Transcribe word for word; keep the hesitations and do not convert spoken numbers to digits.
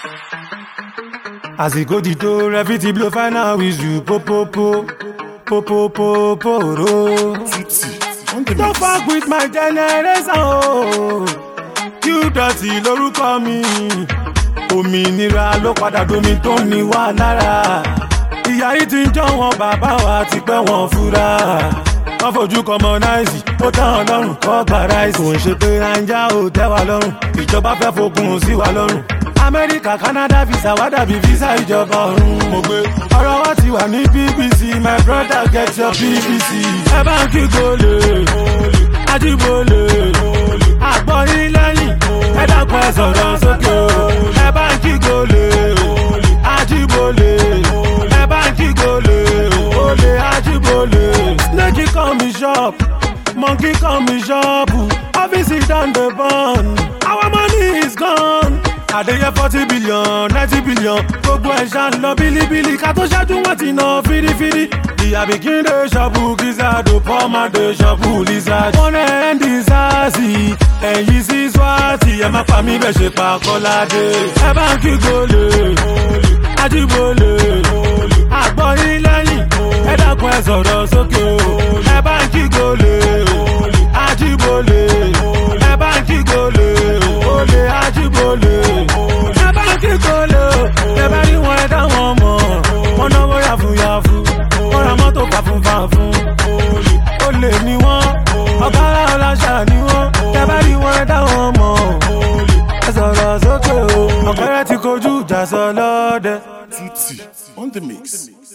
As it go the door, everything blow final with you. Po po po, po po po po ro. Don't fuck with my generation. Oh, you dirty lórúkọ mi. Òmìnira ló padà domi tó ní wà lára. Ìyá yìí ti ń jọ wọn bàbá wa ti pẹ́ wọn fura. Wọ́n fojú commonize, ó tán lọ́rùn kọ́ gba rice. Kò ń ṣe pé Naija ò tẹ́ wa lọ́rùn, ìjọba fẹ́ fokùn sí wa lọ́rùn. Amẹ́ríkà, Canada visa wá dàbí visa ìjọba ọ̀run. Mo gbé ọ̀rọ̀ wa ti wà ní B B C, my brother get your B B C. Ẹ bá ń kí gòlè, Ajíbólè, àgbọ̀yìn lẹ́yìn, ẹ dákun ẹ sọ̀rọ̀ sókè o. Ẹ bá ń kí gòlè, Ajíbólè, ẹ bá ń kí gòlè, olè Ajíbólè. Snake come me shop, monkey come me shop, obviously done the burn. Our money is gone. Àdéyẹ forty billion, ninety billion, gbogbo ẹ̀ṣá ń lọ bílíbílí, ká tó ṣáájú wọ́n ti ná fírífírí. Ìyá Bìkín dé ṣọ́ọ̀bù Gízàdò, Pọ́mà dé ṣọ́ọ̀bù Lizard. Wọ́n rẹ̀ ń di sáàsì, ẹ̀yìn sí Swati, ẹ má pa mí bẹ́ẹ̀ ṣe pa Kọ́ládé. Ẹ bá ń kí gòlè, Ajíbólè, àgbọ̀yìn lẹ́yìn, ẹ dákun ẹ sọ̀rọ̀ sókè o. Ẹ bá ń kí gòlè, Ajíbólè, ẹ bá ń kí gòlè, olè Ajíbólè. Ẹ bá ń kí gòlè o, ẹ bá rí wọn ẹ dá wọn mọ̀. Wọ́n náwó yàfùyàfù, wọ́n ra mọ́tò fàfúnfàfún. Olè ni wọ́n, ọ̀gára ọláṣà ni wọ́n. Ẹ bá rí wọn ẹ dá wọn mọ̀. Ẹ sọ̀rọ̀ sókè o, ọ̀kẹ́rẹ́ ti kojú ìjà sọ lọ́dẹ. Tutti on the mix.